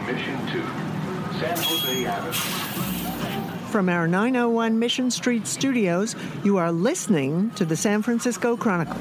Mission 2, San Jose Avenue. From our 901 Mission Street studios, you are listening to the San Francisco Chronicle.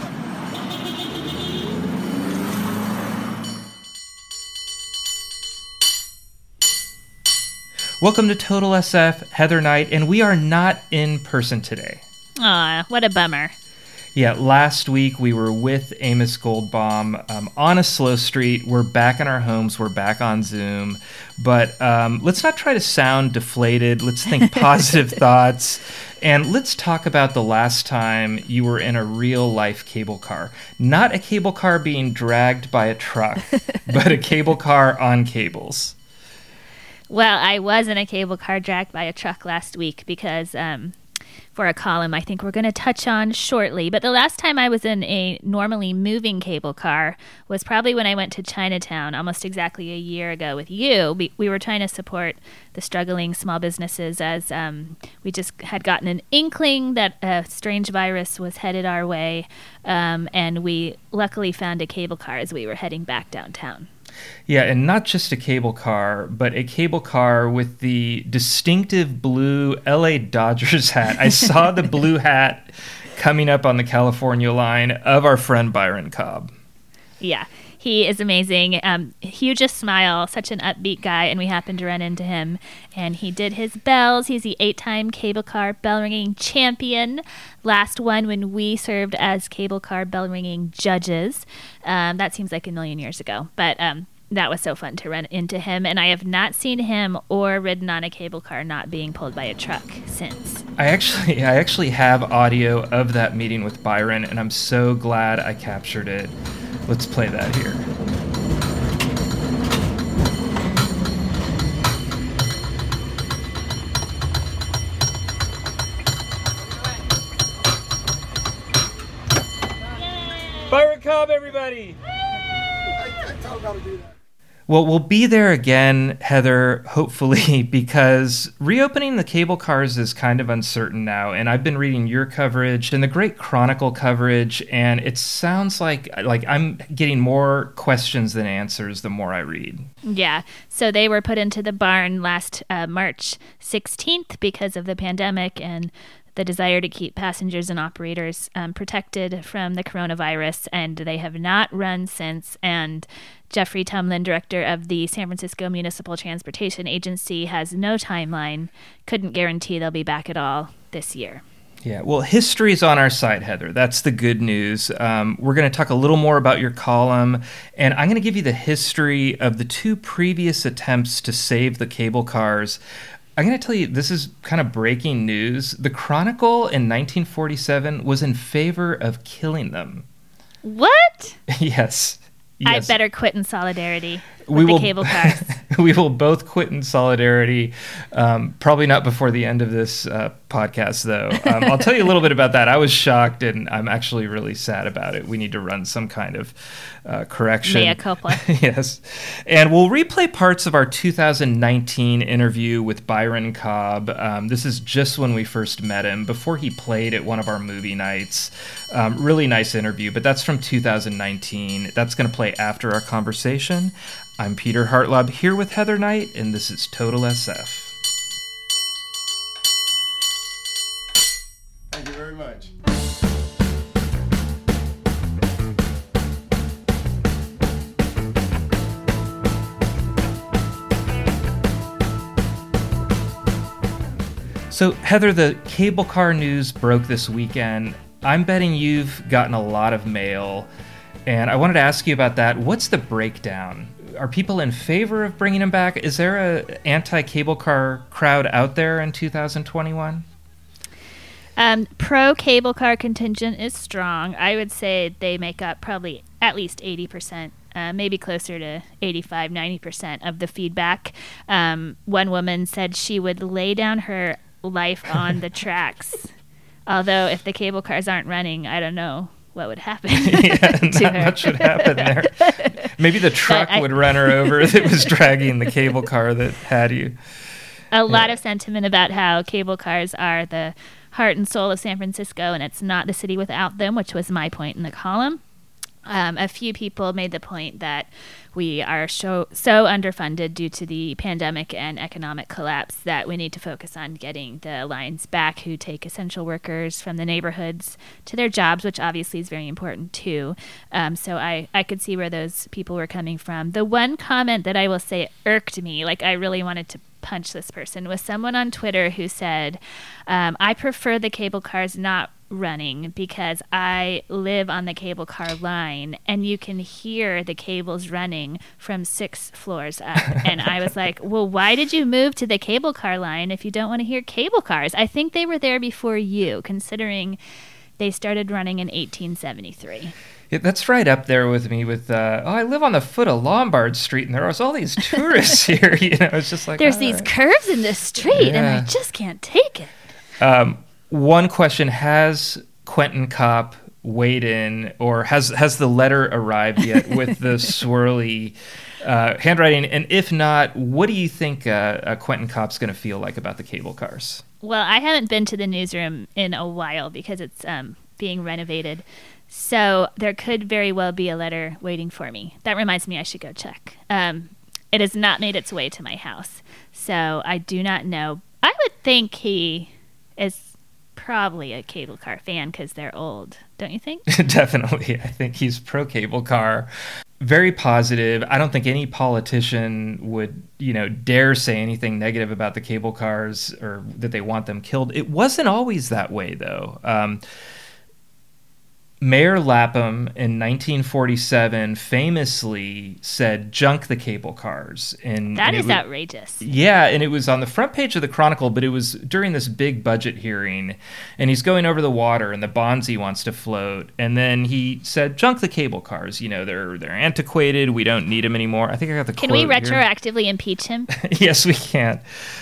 Welcome to Total SF, Heather Knight, and we are not in person today. Aw, what a bummer. Yeah, last week we were with Amos Goldbaum on a slow street. We're back in our homes. We're back on Zoom. But let's not try to sound deflated. Let's think positive thoughts. And let's talk about the last time you were in a real-life cable car. Not a cable car being dragged by a truck, but a cable car on cables. Well, I was in a cable car dragged by a truck last week because for a column I think we're going to touch on shortly. But the last time I was in a normally moving cable car was probably when I went to Chinatown almost exactly a year ago with you. We were trying to support the struggling small businesses as we just had gotten an inkling that a strange virus was headed our way. And we luckily found a cable car as we were heading back downtown. Yeah, and not just a cable car, but a cable car with the distinctive blue LA Dodgers hat. I saw the blue hat coming up on the California line of our friend Byron Cobb. Yeah, he is amazing. Hugest smile, such an upbeat guy, and we happened to run into him. And he did his bells. He's the 8-time cable car bell ringing champion. Last one when we served as cable car bell ringing judges. That seems like a million years ago, but that was so fun to run into him. And I have not seen him or ridden on a cable car not being pulled by a truck since. I actually have audio of that meeting with Byron, and I'm so glad I captured it. Let's play that here. Byron Cobb, everybody! I tell him how to do that. Well, we'll be there again, Heather, hopefully, because reopening the cable cars is kind of uncertain now. And I've been reading your coverage and the great Chronicle coverage, and it sounds like I'm getting more questions than answers the more I read. Yeah. So they were put into the barn last March 16th because of the pandemic and the desire to keep passengers and operators protected from the coronavirus, and they have not run since. And Jeffrey Tumlin, director of the San Francisco Municipal Transportation Agency, has no timeline, couldn't guarantee they'll be back at all this year. Yeah, well, history is on our side, Heather. That's the good news. We're going to talk a little more about your column, and I'm going to give you the history of the two previous attempts to save the cable cars. I'm going to tell you, this is kind of breaking news. The Chronicle in 1947 was in favor of killing them. What? Yes. I better quit in solidarity with the cable cars. We will both quit in solidarity. Probably not before the end of this podcast, though. I'll tell you a little bit about that. I was shocked, and I'm actually really sad about it. We need to run some kind of correction. Mea culpa. Yes. And we'll replay parts of our 2019 interview with Byron Cobb. This is just when we first met him, before he played at one of our movie nights. Really nice interview, but that's from 2019. That's going to play after our conversation. I'm Peter Hartlaub here with Heather Knight, and this is Total SF. Thank you very much. So, Heather, the cable car news broke this weekend. I'm betting you've gotten a lot of mail, and I wanted to ask you about that. What's the breakdown? Are people in favor of bringing them back? Is there an anti-cable car crowd out there in 2021? Pro-cable car contingent is strong. I would say they make up probably at least 80%, maybe closer to 85, 90% of the feedback. One woman said she would lay down her life on the tracks. Although if the cable cars aren't running, I don't know what would happen. Yeah, not much would happen there. Maybe the truck would run her over that was dragging the cable car that had you. A lot of sentiment about how cable cars are the heart and soul of San Francisco, and it's not the city without them, which was my point in the column. A few people made the point that we are so underfunded due to the pandemic and economic collapse that we need to focus on getting the lines back who take essential workers from the neighborhoods to their jobs, which obviously is very important too. So I could see where those people were coming from. The one comment that I will say irked me, like I really wanted to punch this person, was someone on Twitter who said, I prefer the cable cars not running because I live on the cable car line and you can hear the cables running from 6 floors up. And I was like, well, why did you move to the cable car line if you don't want to hear cable cars? I think they were there before you, considering they started running in 1873. Yeah, that's right up there with me with, I live on the foot of Lombard Street and there was all these tourists here. It's just like, there's these curves in this street and I just can't take it. One question, has Quentin Kopp weighed in, or has the letter arrived yet with the swirly handwriting? And if not, what do you think Quentin Kopp's going to feel like about the cable cars? Well, I haven't been to the newsroom in a while because it's being renovated. So there could very well be a letter waiting for me. That reminds me I should go check. It has not made its way to my house. So I do not know. I would think he is probably a cable car fan because they're old, don't you think? Definitely. I think he's pro cable car. Very positive. I don't think any politician would, dare say anything negative about the cable cars or that they want them killed. It wasn't always that way, though. Mayor Lapham in 1947 famously said, "Junk the cable cars." That is outrageous. Yeah, and it was on the front page of the Chronicle, but it was during this big budget hearing, and he's going over the water and the bonds he wants to float, and then he said, "Junk the cable cars. They're antiquated. We don't need them anymore." I think I got the quote here. Can we here. retroactively impeach him? Yes, we can.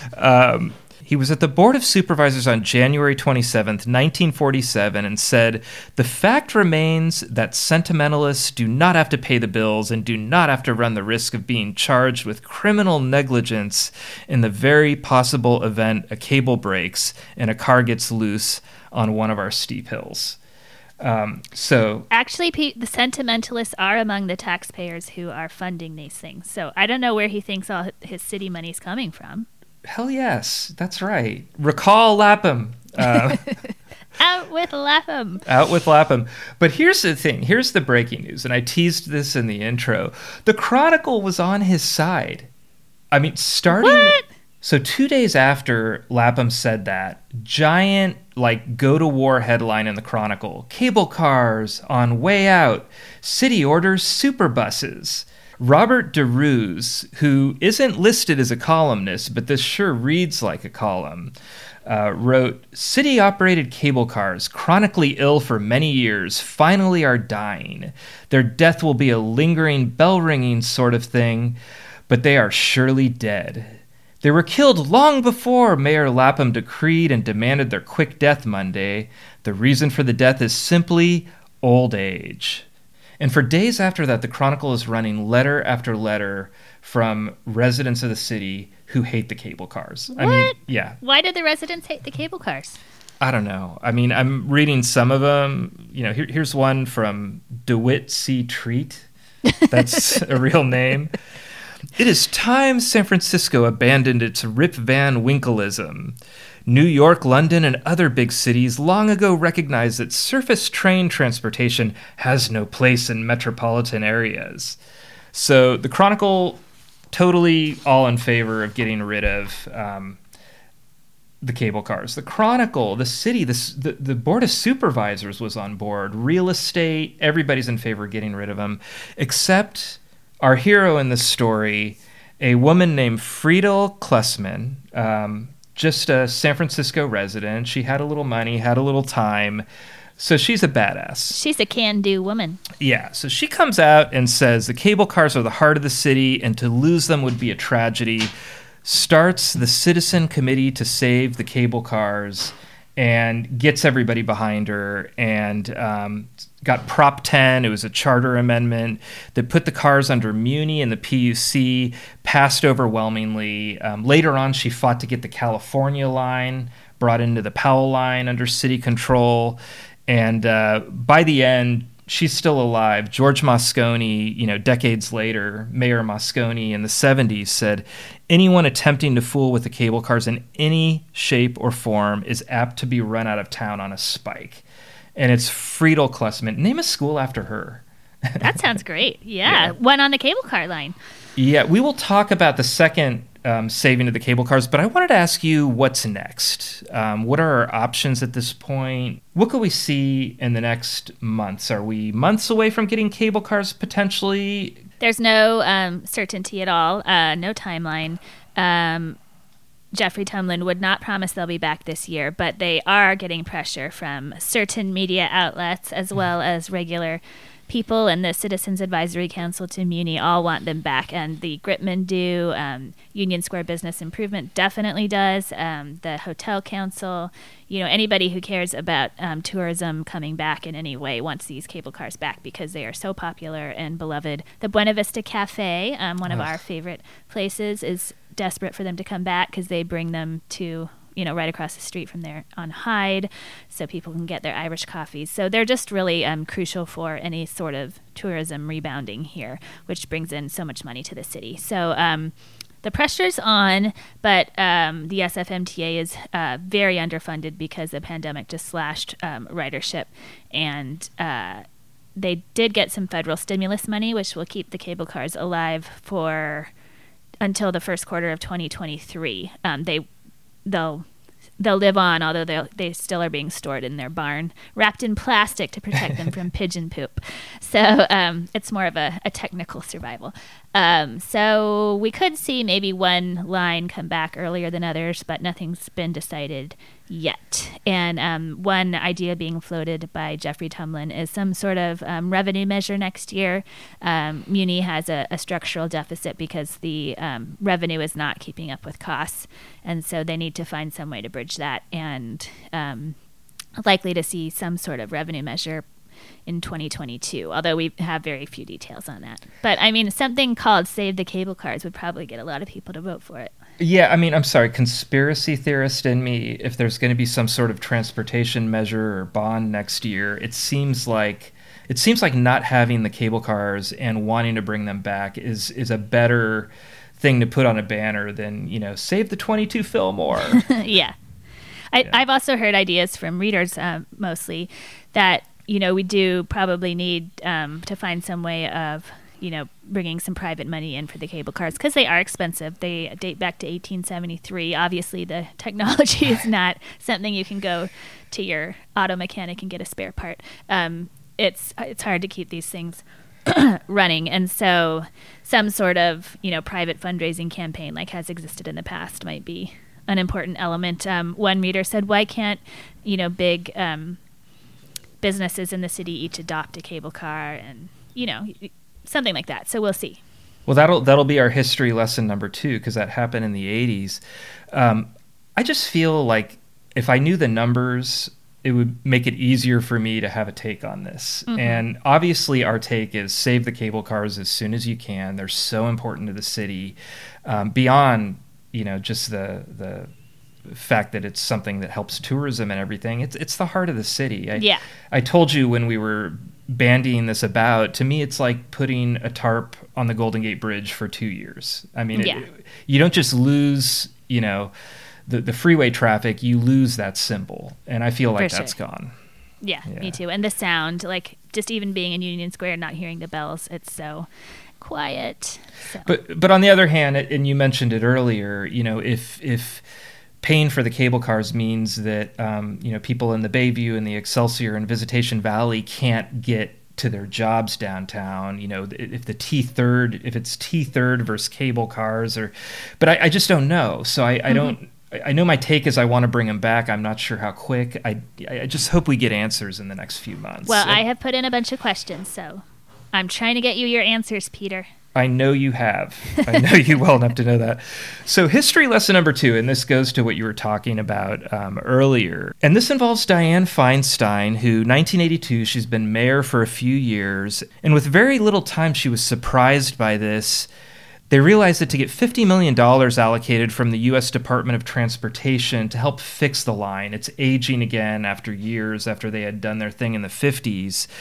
He was at the Board of Supervisors on January 27th, 1947, and said, "The fact remains that sentimentalists do not have to pay the bills and do not have to run the risk of being charged with criminal negligence in the very possible event a cable breaks and a car gets loose on one of our steep hills." Actually, the sentimentalists are among the taxpayers who are funding these things. So I don't know where he thinks all his city money's coming from. Hell yes, that's right. Recall Lapham. Out with Lapham. Out with Lapham. But here's the thing. Here's the breaking news, and I teased this in the intro. The Chronicle was on his side. I mean, starting... What? So 2 days after Lapham said that, giant, go-to-war headline in the Chronicle. Cable cars on way out. City orders super buses. Robert DeRuse, who isn't listed as a columnist, but this sure reads like a column, wrote, "City-operated cable cars, chronically ill for many years, finally are dying. Their death will be a lingering, bell-ringing sort of thing, but they are surely dead. They were killed long before Mayor Lapham decreed and demanded their quick death Monday. The reason for the death is simply old age." And for days after that, the Chronicle is running letter after letter from residents of the city who hate the cable cars. What? I mean, yeah. Why do the residents hate the cable cars? I don't know. I mean, I'm reading some of them. Here's one from DeWitt C. Treat. That's a real name. "It is time San Francisco abandoned its Rip Van Winkleism. New York, London, and other big cities long ago recognized that surface train transportation has no place in metropolitan areas." So the Chronicle, totally all in favor of getting rid of the cable cars. The Chronicle, the city, the Board of Supervisors was on board. Real estate, everybody's in favor of getting rid of them, except our hero in this story, a woman named Friedel Klussman, just a San Francisco resident. She had a little money, had a little time, so she's a badass. She's a can-do woman. Yeah, so she comes out and says the cable cars are the heart of the city, and to lose them would be a tragedy. Starts the Citizen Committee to Save the Cable Cars, and gets everybody behind her, and got Prop 10. It was a charter amendment that put the cars under Muni and the PUC, passed overwhelmingly. Later on, she fought to get the California line brought into the Powell line under city control. And by the end, she's still alive. George Moscone, decades later, Mayor Moscone in the 70s said, anyone attempting to fool with the cable cars in any shape or form is apt to be run out of town on a spike. And it's Friedel Klussman. Name a school after her. That sounds great. Yeah. One on the cable car line. Yeah, we will talk about the second saving of the cable cars, but I wanted to ask you what's next. What are our options at this point? What could we see in the next months? Are we months away from getting cable cars potentially? There's no certainty at all, no timeline. Jeffrey Tumlin would not promise they'll be back this year, but they are getting pressure from certain media outlets as well as regular people, and the Citizens Advisory Council to Muni all want them back, and the Gritman do, Union Square Business Improvement definitely does, the Hotel Council, anybody who cares about tourism coming back in any way wants these cable cars back because they are so popular and beloved. The Buena Vista Cafe, one of our favorite places, is desperate for them to come back because they bring them to right across the street from there on Hyde, so people can get their Irish coffees. So they're just really crucial for any sort of tourism rebounding here, which brings in so much money to the city. So the pressure's on, but the SFMTA is very underfunded because the pandemic just slashed ridership, and they did get some federal stimulus money, which will keep the cable cars alive until the first quarter of 2023. They'll live on, although they still are being stored in their barn, wrapped in plastic to protect them from pigeon poop. So it's more of a technical survival. So we could see maybe one line come back earlier than others, but nothing's been decided yet. And one idea being floated by Jeffrey Tumlin is some sort of revenue measure next year. Muni has a structural deficit because the revenue is not keeping up with costs, and so they need to find some way to bridge that, and likely to see some sort of revenue measure in 2022, although we have very few details on that. But something called Save the Cable Cars would probably get a lot of people to vote for it. Yeah, I'm sorry, conspiracy theorist in me, if there's going to be some sort of transportation measure or bond next year, it seems like not having the cable cars and wanting to bring them back is a better thing to put on a banner than, save the 22 Fillmore. Yeah. I've also heard ideas from readers mostly that we do probably need to find some way of, bringing some private money in for the cable cars because they are expensive. They date back to 1873. Obviously, the technology is not something you can go to your auto mechanic and get a spare part. It's hard to keep these things running, and so some sort of private fundraising campaign like has existed in the past might be an important element. One reader said, "Why can't big businesses in the city each adopt a cable car?" And something like that. So we'll see. Well, that'll be our history lesson number 2 because that happened in the 80s. I just feel like if I knew the numbers, it would make it easier for me to have a take on this. Mm-hmm. And obviously our take is save the cable cars as soon as you can. They're so important to the city beyond, just the fact that it's something that helps tourism and everything. It's the heart of the city. I told you when we were bandying this about, to me it's like putting a tarp on the Golden Gate Bridge for 2 years. You don't just lose, the freeway traffic, you lose that symbol, and I feel like that's gone. Yeah, me too. And the sound, like just even being in Union Square, not hearing the bells, it's so quiet. So. But on the other hand, and you mentioned it earlier, if paying for the cable cars means that people in the Bayview and the Excelsior and Visitation Valley can't get to their jobs downtown, if it's T3 versus cable cars, but I just don't know. So I don't. I know my take is I want to bring them back. I'm not sure how quick. I just hope we get answers in the next few months. Well, I have put in a bunch of questions, so I'm trying to get you your answers, Peter. I know you have. I know you well enough to know that. So history lesson number 2, and this goes to what you were talking about earlier. And this involves Dianne Feinstein, who 1982, she's been mayor for a few years. And with very little time, she was surprised by this. They realized that to get $50 million allocated from the U.S. Department of Transportation to help fix the line, it's aging again after years after they had done their thing in the 50s.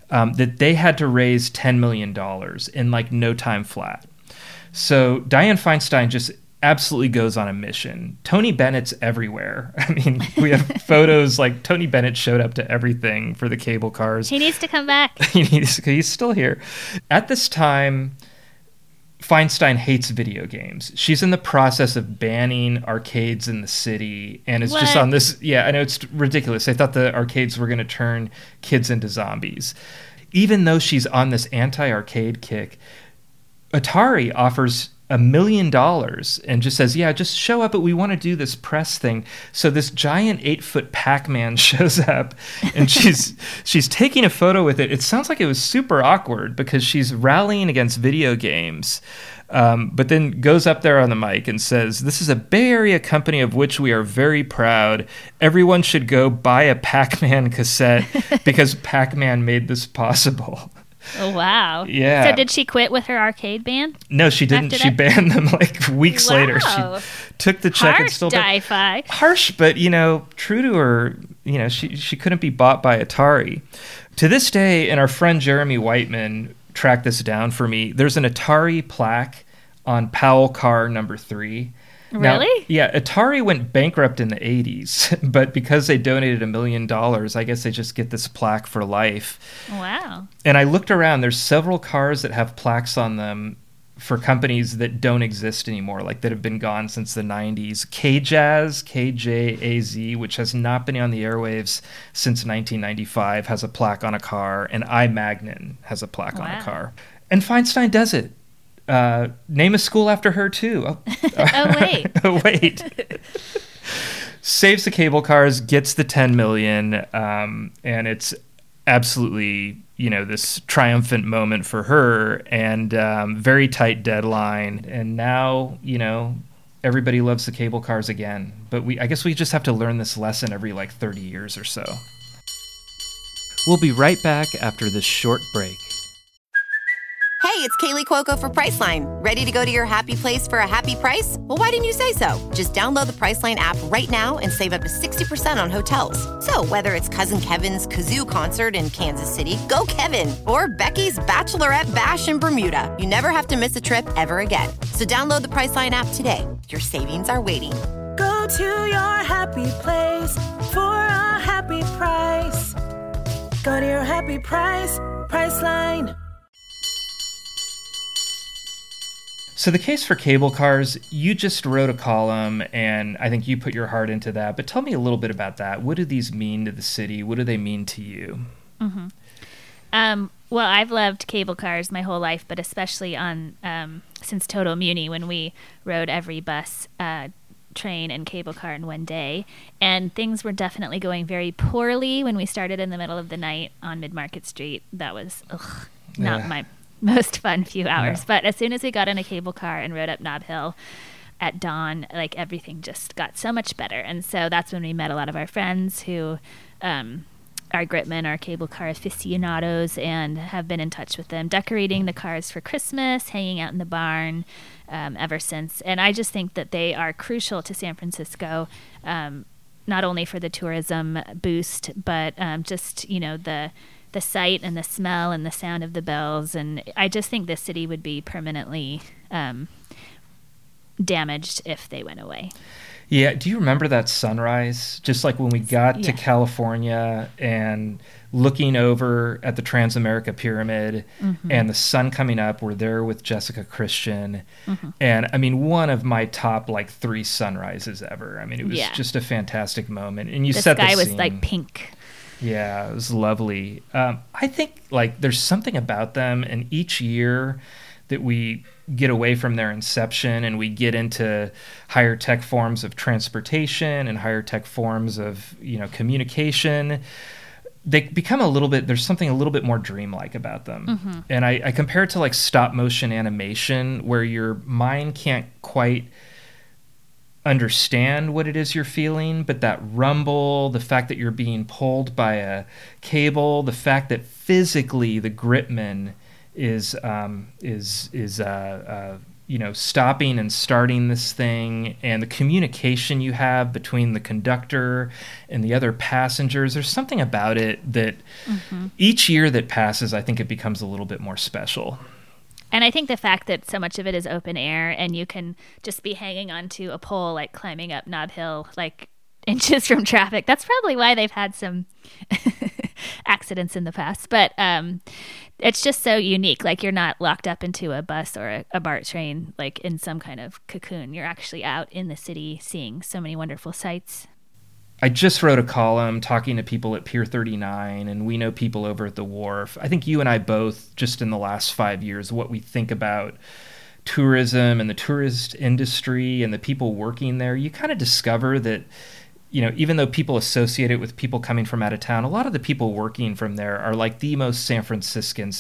that they had to raise $10 million in like no time flat. So Dianne Feinstein just absolutely goes on a mission. Tony Bennett's everywhere. I mean, we have photos like Tony Bennett showed up to everything for the cable cars. He needs to come back. He's still here. At this time, Feinstein hates video games. She's in the process of banning arcades in the city, and it's just on this. Yeah, I know it's ridiculous. I thought the arcades were going to turn kids into zombies. Even though she's on this anti-arcade kick, Atari offers $1 million and just says, yeah, just show up, but we want to do this press thing. So this giant 8-foot Pac-Man shows up, and she's taking a photo with it. It sounds like it was super awkward because she's rallying against video games, but then goes up there on the mic and says, this is a Bay Area company of which we are very proud. Everyone should go buy a Pac-Man cassette because Pac-Man made this possible. Oh, wow. Yeah. So did she quit with her arcade ban? No, she didn't. She banned them like weeks later. She took the check and still Di-Fi. Harsh, but true to her, she couldn't be bought by Atari. To this day, and our friend Jeremy Whiteman tracked this down for me, there's an Atari plaque on Powell car number 3. Really? Now, yeah, Atari went bankrupt in the 80s, but because they donated $1 million, I guess they just get this plaque for life. Wow. And I looked around, there's several cars that have plaques on them for companies that don't exist anymore, like that have been gone since the 90s. KJAZ, K-J-A-Z, which has not been on the airwaves since 1995, has a plaque on a car, and iMagnin has a plaque on a car. And Feinstein does it. Name a school after her too. Oh wait. Oh wait. Saves the cable cars, gets the $10 million, and it's absolutely this triumphant moment for her, and very tight deadline. And now everybody loves the cable cars again. But I guess we just have to learn this lesson every 30 years or so. We'll be right back after this short break. Hey, it's Kaylee Cuoco for Priceline. Ready to go to your happy place for a happy price? Well, why didn't you say so? Just download the Priceline app right now and save up to 60% on hotels. So whether it's Cousin Kevin's Kazoo Concert in Kansas City, go Kevin, or Becky's Bachelorette Bash in Bermuda, you never have to miss a trip ever again. So download the Priceline app today. Your savings are waiting. Go to your happy place for a happy price. Go to your happy price, Priceline. So the case for cable cars, you just wrote a column, and I think you put your heart into that. But tell me a little bit about that. What do these mean to the city? What do they mean to you? Mm-hmm. Well, I've loved cable cars my whole life, but especially on since Toto Muni, when we rode every bus, train, and cable car in one day. And things were definitely going very poorly when we started in the middle of the night on Mid-Market Street. That was not my most fun few hours. But as soon as we got in a cable car and rode up Nob Hill at dawn, everything just got so much better. And so that's when we met a lot of our friends who are Gritman, our cable car aficionados, and have been in touch with them, decorating the cars for Christmas, hanging out in the barn ever since. And I just think that they are crucial to San Francisco, not only for the tourism boost, but just, the sight and the smell and the sound of the bells. And I just think this city would be permanently damaged if they went away. Yeah. Do you remember that sunrise? Just like when we got to California and looking over at the Transamerica Pyramid and the sun coming up, we're there with Jessica Christian. And I mean, one of my top 3 sunrises ever. I mean, it was just a fantastic moment. And you set the scene. The sky was pink. Yeah, it was lovely. I think there's something about them, and each year that we get away from their inception and we get into higher tech forms of transportation and higher tech forms of communication, they become there's something a little bit more dreamlike about them. And I compare it to stop motion animation, where your mind can't quite understand what it is you're feeling, but that rumble, the fact that you're being pulled by a cable, the fact that physically the Gritman is stopping and starting this thing and the communication you have between the conductor and the other passengers. There's something about it that each year that passes, I think it becomes a little bit more special. And I think the fact that so much of it is open air and you can just be hanging onto a pole, like climbing up Nob Hill, like inches from traffic. That's probably why they've had some accidents in the past. But it's just so unique. Like, you're not locked up into a bus or a BART train, like in some kind of cocoon. You're actually out in the city seeing so many wonderful sights. I just wrote a column talking to people at Pier 39, and we know people over at the wharf. I think you and I both, just in the last 5 years, what we think about tourism and the tourist industry and the people working there, you kind of discover that, even though people associate it with people coming from out of town, a lot of the people working from there are like the most San Franciscans.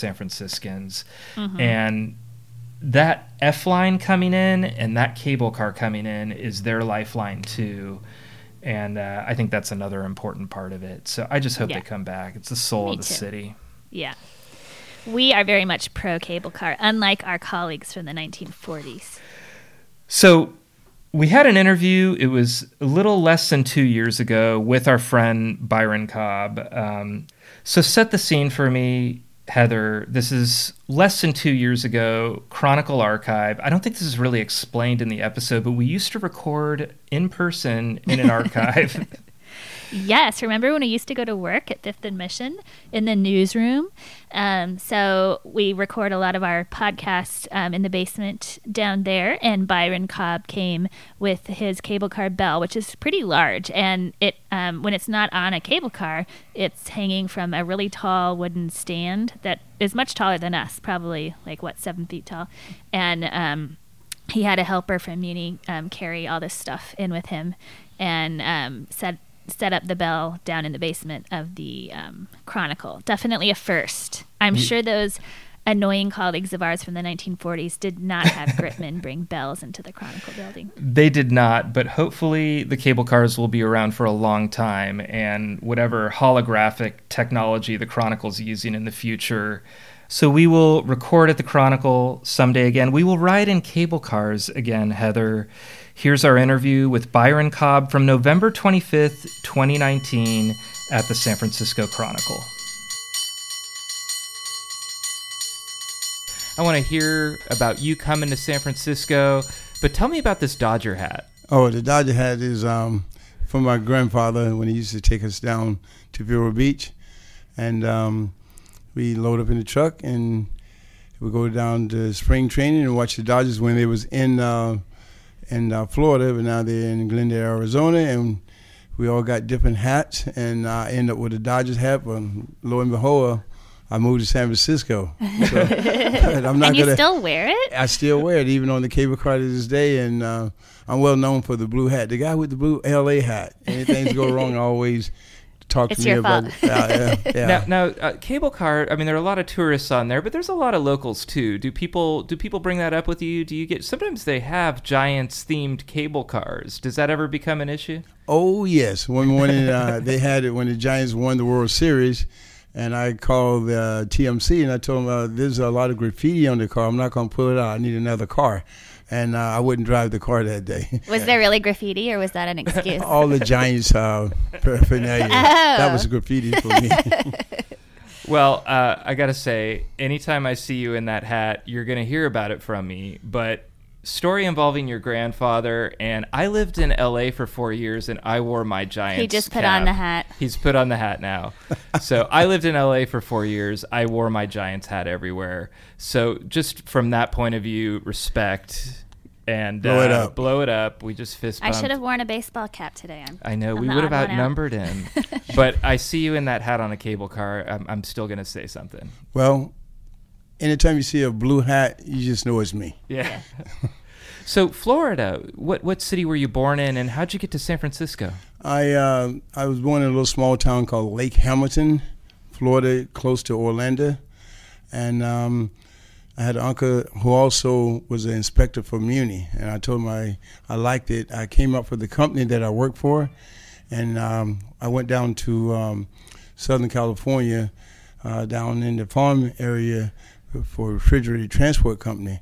And that F line coming in and that cable car coming in is their lifeline too. And I think that's another important part of it. So I just hope they come back. It's the soul of the city. Yeah. We are very much pro cable car, unlike our colleagues from the 1940s. So we had an interview, it was a little less than 2 years ago, with our friend Byron Cobb. So set the scene for me, Heather. This is less than 2 years ago, Chronicle Archive. I don't think this is really explained in the episode, but we used to record in person in an archive. Yes, remember when we used to go to work at Fifth and Mission in the newsroom? So we record a lot of our podcasts in the basement down there, and Byron Cobb came with his cable car Bell, which is pretty large, and it when it's not on a cable car, it's hanging from a really tall wooden stand that is much taller than us, probably 7 feet tall, and he had a helper from Muni carry all this stuff in with him, and set up the Bell down in the basement of the Chronicle. Definitely a first. I'm sure those annoying colleagues of ours from the 1940s did not have Gritman bring bells into the Chronicle building. They did not, but hopefully the cable cars will be around for a long time, and whatever holographic technology the Chronicle's using in the future. So we will record at the Chronicle someday again. We will ride in cable cars again, Heather. Here's our interview with Byron Cobb from November 25th, 2019 at the San Francisco Chronicle. I want to hear about you coming to San Francisco, but tell me about this Dodger hat. Oh, the Dodger hat is from my grandfather when he used to take us down to Vero Beach. And we load up in the truck and we go down to spring training and watch the Dodgers when they was in Florida, but now they're in Glendale, Arizona, and we all got different hats, and I end up with a Dodgers hat, but lo and behold, I moved to San Francisco. So, I'm not and you still wear it? I still wear it, even on the cable car to this day, and I'm well known for the blue hat. The guy with the blue LA hat. Anything go wrong, I always talk to me about it. Yeah. Now, cable car, I mean, there are a lot of tourists on there, but there's a lot of locals too. Do people bring that up with you? Do you get, sometimes they have Giants themed cable cars. Does that ever become an issue? Oh, yes. One morning they had it when the Giants won the World Series, and I called TMC and I told them there's a lot of graffiti on the car. I'm not going to pull it out. I need another car. And I wouldn't drive the car that day. Was there really graffiti, or was that an excuse? All the Giants paraphernalia. That was graffiti for me. Well, I got to say, anytime I see you in that hat, you're going to hear about it from me. But story involving your grandfather, and I lived in L.A. for 4 years, and I wore my Giants He just put cap. on the hat. He's put on the hat now. So I lived in L.A. for 4 years. I wore my Giants hat everywhere. So just from that point of view, respect and blow it up. We just fist bumped. I should have worn a baseball cap today. I know. We would have outnumbered him. But I see you in that hat on a cable car. I'm still going to say something. Well, anytime you see a blue hat, you just know it's me. Yeah. So Florida, what city were you born in, and how'd you get to San Francisco? I was born in a little small town called Lake Hamilton, Florida, close to Orlando. And I had an uncle who also was an inspector for Muni, and I told him I liked it. I came up for the company that I worked for, and I went down to Southern California, down in the farm area for a refrigerated transport company.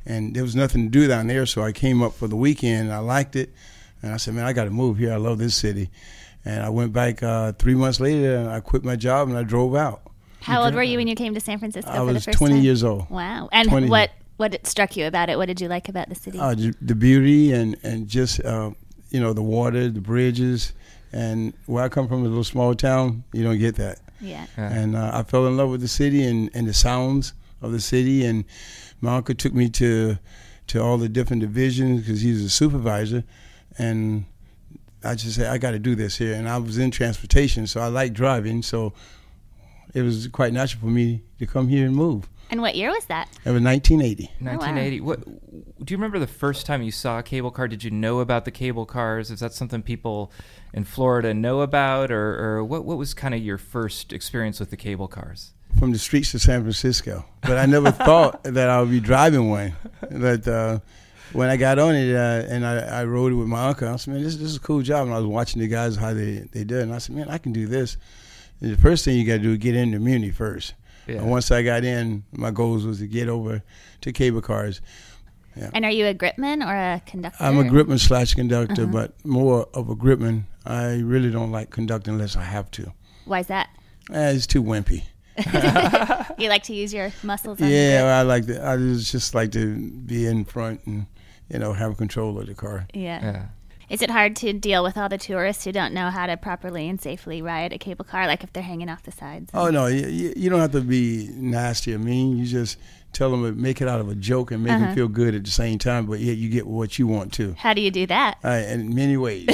and there was nothing to do down there, so I came up for the weekend. I liked it, and I said, man, I got to move here. I love this city. And I went back 3 months later, and I quit my job, and I drove out. How old were you when you came to San Francisco for the first time? I was 20 years old. Wow. And what struck you about it? What did you like about the city? The beauty and just, the water, the bridges. And where I come from, a little small town, you don't get that. Yeah. And I fell in love with the city and the sounds of the city. And my uncle took me to all the different divisions because he was a supervisor. And I just said, I got to do this here. And I was in transportation, so I like driving. So it was quite natural for me to come here and move. And what year was that? It was 1980. 1980. Oh, wow. What do you remember the first time you saw a cable car? Did you know about the cable cars? Is that something people in Florida know about, or what was kind of your first experience with the cable cars? From the streets of San Francisco, but I never thought that I would be driving one. But when I got on it and I rode it with my uncle, I said, man, this is a cool job. And I was watching the guys how they did it, and I said, man, I can do this. And the first thing you got to do is get in the community first. Yeah. And once I got in, my goals was to get over to cable cars. Yeah. And are you a gripman or a conductor? I'm a gripman / conductor, but more of a gripman. I really don't like conducting unless I have to. Why is that? It's too wimpy. You like to use your muscles? Yeah, I just like to be in front and have control of the car. Yeah. Is it hard to deal with all the tourists who don't know how to properly and safely ride a cable car, like if they're hanging off the sides? Oh, no, you don't have to be nasty or mean. You just tell them to make it out of a joke and make them feel good at the same time, but yet you get what you want to. How do you do that? In many ways.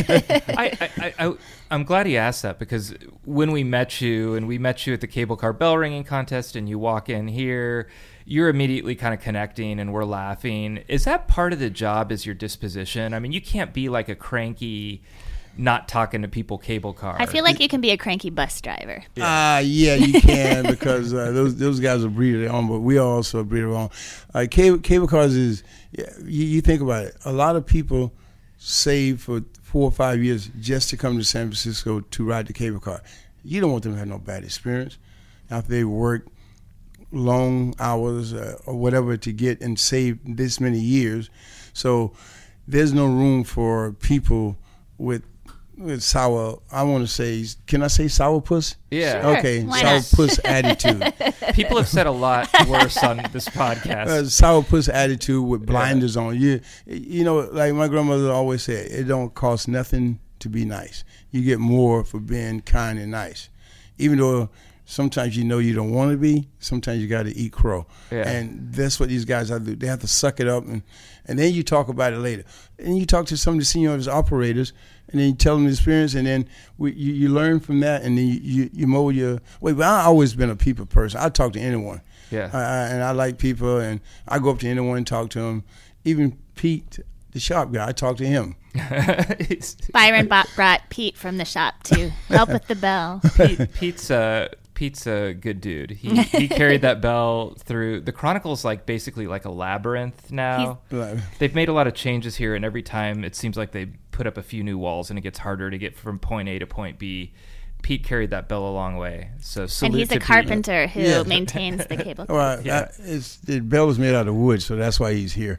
I'm glad he asked that, because when we met you at the cable car bell ringing contest and you walk in here, you're immediately kind of connecting and we're laughing. Is that part of the job, is your disposition? I mean, you can't be like a cranky, not talking to people cable car. I feel like you can be a cranky bus driver. Yeah, you can, because those guys will breed it on, but we also breed it on. Cable cars is, you think about it, a lot of people save for 4 or 5 years just to come to San Francisco to ride the cable car. You don't want them to have no bad experience after they work long hours or whatever to get and save this many years. So there's no room for people with sour, I want to say, can I say sourpuss? Yeah. Sure. Okay, Why sourpuss attitude. People have said a lot worse on this podcast. Sourpuss attitude with blinders on. You know, like my grandmother always said, it don't cost nothing to be nice. You get more for being kind and nice. Even though sometimes you don't want to be, sometimes you got to eat crow. Yeah. And that's what these guys have to do. They have to suck it up, and then you talk about it later. And you talk to some of the senior operators, and then you tell them the experience, and then you learn from that, and then you mold your way. But I've always been a people person. I talk to anyone. Yeah. And I like people, and I go up to anyone and talk to them. Even Pete, the shop guy, I talk to him. Byron brought Pete from the shop to help with the bell. Pete's a good dude. He carried that bell through. The Chronicle's basically like a labyrinth now. They've made a lot of changes here, and every time it seems like they put up a few new walls, and it gets harder to get from point A to point B. Pete carried that bell a long way. So and he's a carpenter who maintains the cable car. Well, the bell is made out of wood, so that's why he's here.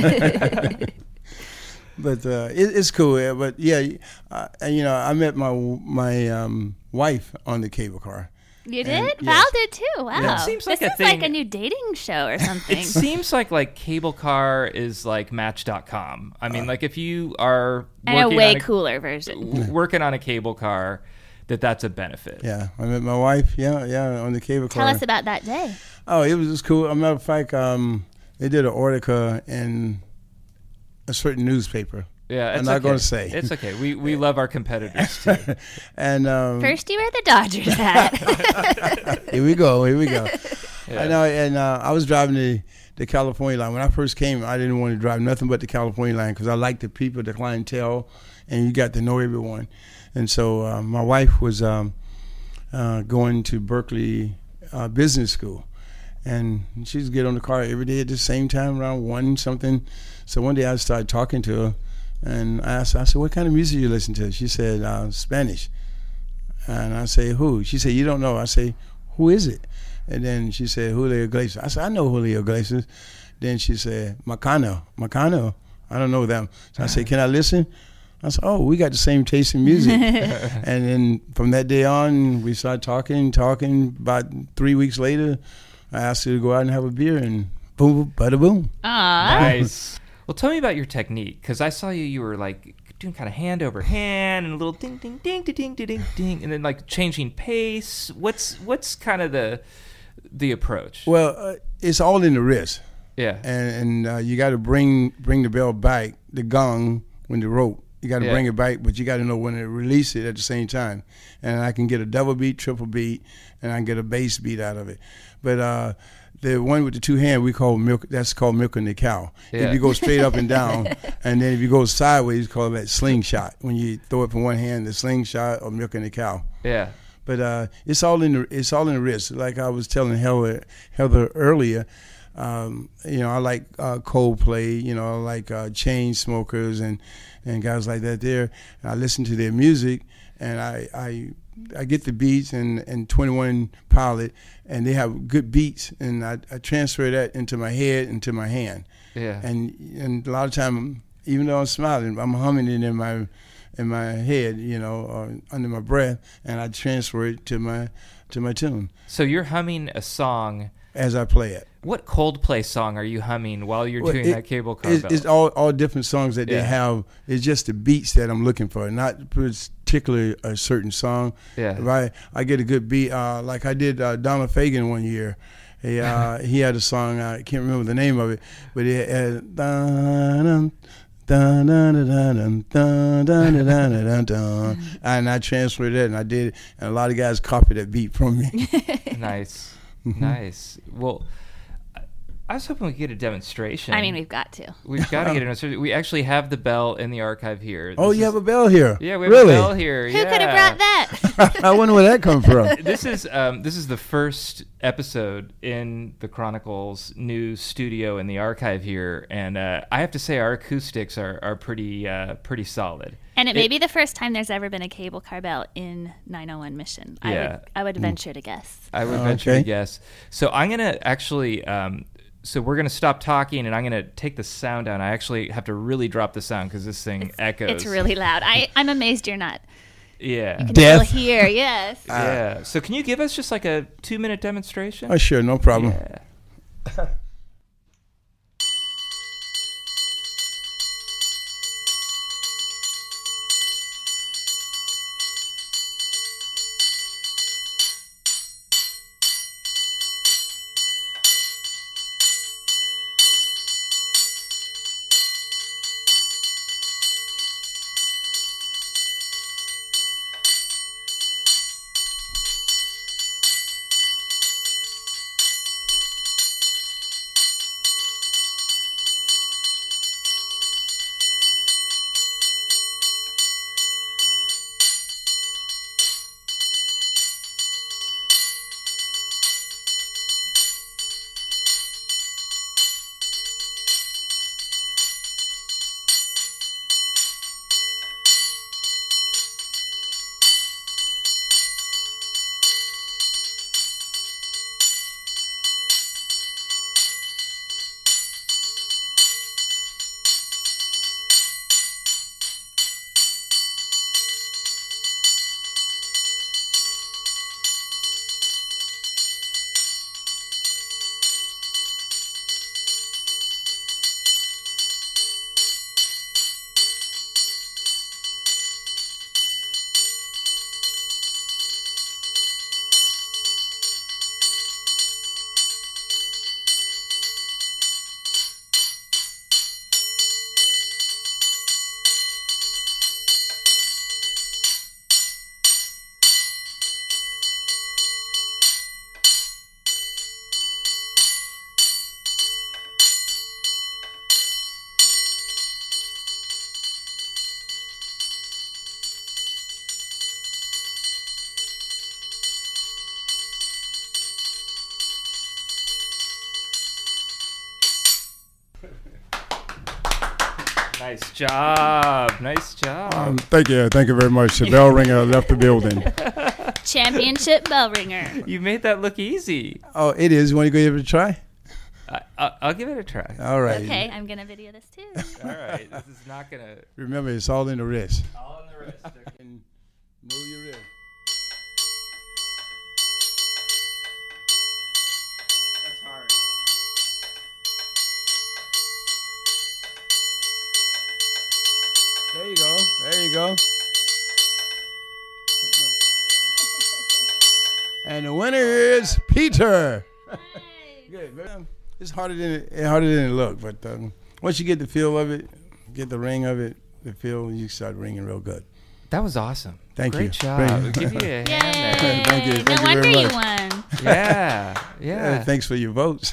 But it's cool. But I met my wife on the cable car. You did? Val did too. Wow. Yeah. It seems like this is like a new dating show or something. It seems like cable car is like Match.com. I mean, if you are and a way cooler version. Working on a cable car, that's a benefit. Yeah. I met my wife, on the cable car. Tell us about that day. Oh, it was just cool. As a matter of fact, they did an article in a certain newspaper. Yeah, I'm not going to say. It's okay. We love our competitors too. And first you wear the Dodgers hat. Here we go. Yeah. I was driving the California line. When I first came, I didn't want to drive nothing but the California line because I like the people, the clientele, and you got to know everyone. And so my wife was going to Berkeley Business School. And she'd get on the car every day at the same time, around 1 something. So one day I started talking to her, and I said, what kind of music you listen to? She said, Spanish. And I say, who? She said, you don't know. I say, who is it? And then she said, Julio Iglesias. I said, I know Julio Iglesias. Then she said, Macano. I don't know them. So I said, can I listen? I said, oh, we got the same taste in music. And then from that day on, we started talking. About 3 weeks later, I asked her to go out and have a beer, and boom, bada boom. Nice. Well, tell me about your technique, because I saw you were like doing kind of hand over hand and a little ding, ding, ding, ding, ding, ding, ding, and then like changing pace. What's kind of the approach? Well, it's all in the wrist. Yeah. And you got to bring the bell back, the gong, when the rope. You got to bring it back, but you got to know when to release it at the same time. And I can get a double beat, triple beat, and I can get a bass beat out of it. But the one with the two hands, we call milk. That's called milking the cow. Yeah. If you go straight up and down, and then if you go sideways, call that slingshot. When you throw it from one hand, the slingshot or milking the cow. Yeah. But it's all in the wrist. Like I was telling Heather earlier. I like Coldplay. I like Chainsmokers and guys like that. There, and I listen to their music, and I get the beats and 21 Pilot, and they have good beats, and I transfer that into my head, into my hand. Yeah. And a lot of time, even though I'm smiling, I'm humming it in my head, or under my breath, and I transfer it to my tune. So you're humming a song as I play it. What Coldplay song are you humming while you're doing that cable car belt? It's all different songs that they have. It's just the beats that I'm looking for, not particularly a certain song. Yeah. Right. I get a good beat. Like I did Donald Fagen one year. He had a song. I can't remember the name of it, but it had dun, dun, dun, dun, dun, dun, dun, dun, and I transferred it, and I did it, and a lot of guys copied that beat from me. Nice. Nice. Well, I was hoping we could get a demonstration. I mean, we've got to. We've got to get a demonstration. We actually have the bell in the archive here. You have a bell here? Yeah, we have a bell here. Who could have brought that? I wonder where that come from. This is the first episode in the Chronicles new studio in the archive here, and I have to say our acoustics are pretty solid. And it may be the first time there's ever been a cable car bell in 901 Mission. Yeah. I would venture to guess. I would venture to guess. So I'm going to actually... So we're going to stop talking, and I'm going to take the sound down. I actually have to really drop the sound because this thing echoes. It's really loud. I'm amazed you're not. Yeah. You can still hear, yes. Yeah. So can you give us just like a 2-minute demonstration? Oh, sure. No problem. Yeah. Nice job. Nice job. Thank you very much. The bell ringer left the building. Championship bell ringer. You made that look easy. Oh, it is. You want to go give it a try? I'll give it a try. All right. Okay, I'm gonna video this too. All right. This is not gonna. Remember, it's all in the wrist. All in the wrist. And move your wrist. That's hard. There you go. There you go. And the winner is Peter. Good, man. It's harder than it looked, but once you get the feel of it, get the ring of it, the feel, you start ringing real good. That was awesome. Thank you. Great job. Great. Give you a hand there. Yay! Thank you. Thank No you wonder very you much. won. Yeah. Thanks for your votes.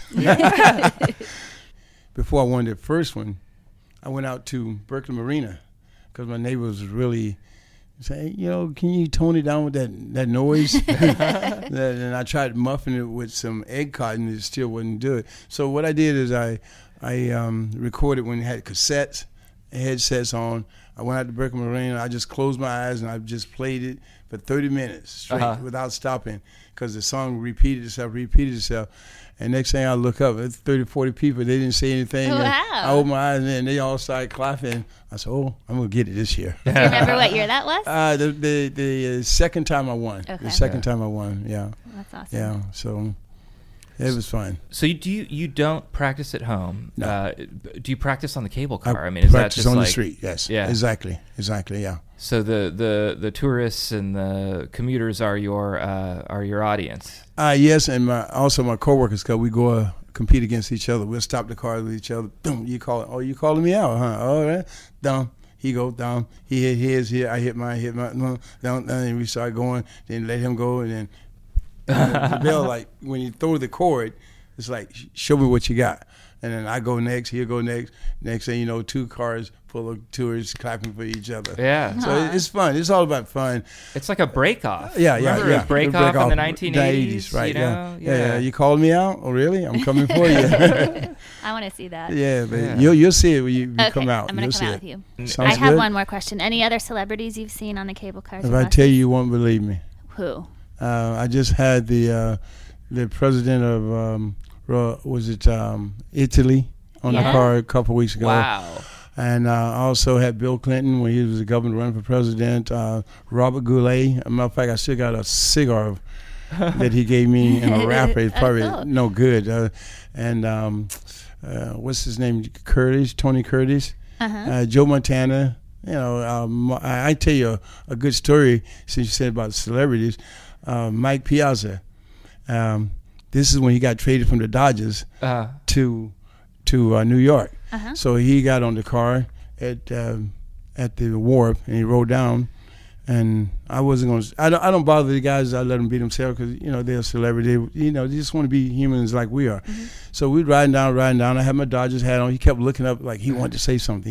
Before I won the first one, I went out to Berkeley Marina because my neighbor was really saying, can you tone it down with that noise? And I tried muffing it with some egg cotton, and it still wouldn't do it. So what I did is I recorded when it had cassettes, headsets on. I went out to Berkeley Marina. I just closed my eyes and I just played it for 30 minutes straight without stopping because the song repeated itself. And next thing I look up, it's 30, 40 people. They didn't say anything. Wow. I opened my eyes and they all started clapping. I said, I'm going to get it this year. Do you remember what year that was? The second time I won. Okay. The second time I won, yeah. That's awesome. Yeah, so it was fun. So you don't practice at home? No. Do you practice on the cable car? I mean, is that practice just on like, the street, yes. Yeah. Exactly, yeah. So the tourists and the commuters are your audience. Yes, and also my coworkers, because we go compete against each other. We'll stop the cars with each other. Boom, you calling me out, huh? All right, down. He go down. He hit his here. I hit mine. Down. And we start going. Then let him go, and then the bell, like when you throw the cord, it's like show me what you got. And then I go next. He'll go next. Next thing you know, 2 cars full of tourists clapping for each other. Yeah. So it's fun. It's all about fun. It's like a break-off. Yeah. Remember a break-off in the 1980s? Right, Yeah. Yeah. You called me out? Oh, really? I'm coming for you. I want to see that. Yeah, but Yeah. you'll see it when you Okay, come out. I'm going You'll to come see out it. with you. Sounds I have good? one more question. Any other celebrities you've seen on the cable cars? If and I buses? tell you won't believe me. Who? I just had the president of Italy on the Yeah. car a couple weeks ago. Wow. And I also had Bill Clinton when he was the governor running for president. Robert Goulet. As a matter of fact, I still got a cigar that he gave me in a wrapper. It's probably cool. no good. What's his name? Tony Curtis. Joe Montana. I tell you a good story since you said about celebrities. Mike Piazza. This is when he got traded from the Dodgers to New York. So he got on the car at the wharf and he rode down. And I wasn't going to. I don't bother the guys. I let them be themselves because they're a celebrity. They just want to be humans like we are. So we riding down. I had my Dodgers hat on. He kept looking up like he wanted to say something.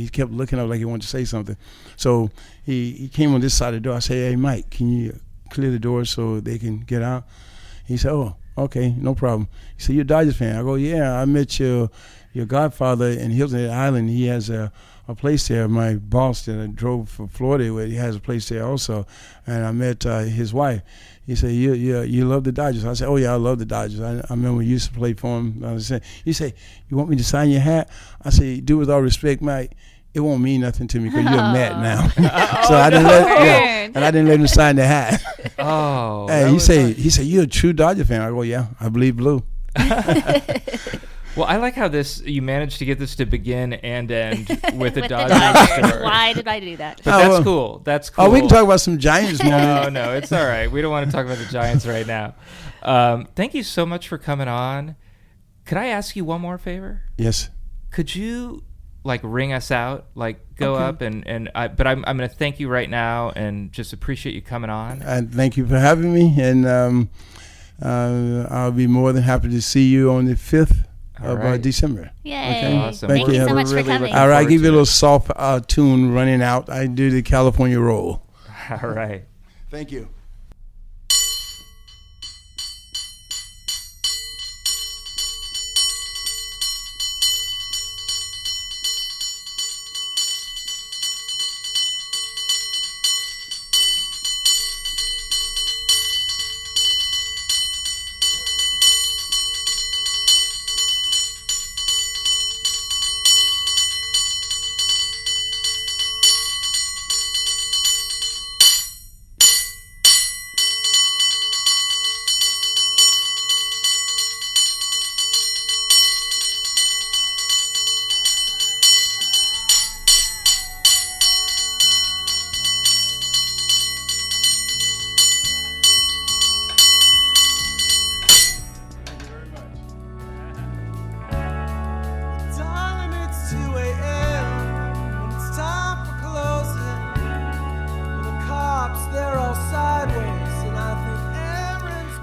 So he came on this side of the door. I said, "Hey, Mike, can you clear the door so they can get out?" He said, "Oh, okay, no problem." He said, "You're a Dodgers fan?" I go, "Yeah, I met your godfather in Hilton Head Island. He has a place there. My boss that I drove from Florida with, he has a place there also. And I met his wife." He said, you love the Dodgers? I said, "Oh, yeah, I love the Dodgers. I remember we used to play for him." He said, "You want me to sign your hat?" I said, "Do with all respect, Mike. It won't mean nothing to me because you're mad now." So I didn't let him sign the hat. Oh. Hey, he said, "You're a true Dodger fan." I go, "Yeah, I bleed blue." Well, I like how you managed to get this to begin and end with a With the Dodgers Dodgers. story. Why did I do that? But that's cool. That's cool. Oh, we can talk about some Giants moments. No, it's all right. We don't want to talk about the Giants right now. Thank you so much for coming on. Could I ask you one more favor? Yes. Could you ring us out? Go up but I'm going to thank you right now and just appreciate you coming on. And thank you for having me. And I'll be more than happy to see you on the 5th of right. December. Yay. Okay. Awesome. Thank Thank you you. so much for We're really coming. looking All right, I'll forward give you a to little soft tune running out. I do the California roll. All right. Thank you.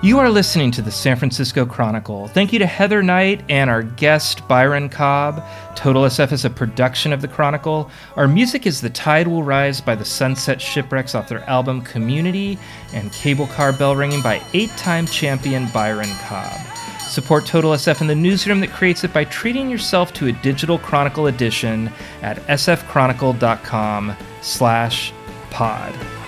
You are listening to the San Francisco Chronicle. Thank you to Heather Knight and our guest, Byron Cobb. Total SF is a production of the Chronicle. Our music is The Tide Will Rise by the Sunset Shipwrecks off their album Community, and Cable Car Bell Ringing by 8-time champion Byron Cobb. Support Total SF and the newsroom that creates it by treating yourself to a digital Chronicle edition at sfchronicle.com/pod.